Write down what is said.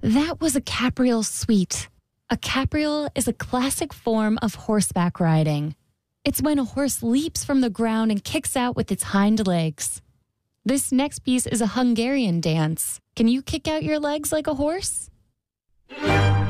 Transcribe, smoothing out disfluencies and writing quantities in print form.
That was a capriole suite. A capriole is a classic form of horseback riding. It's when a horse leaps from the ground and kicks out with its hind legs. This next piece is a Hungarian dance. Can you kick out your legs like a horse?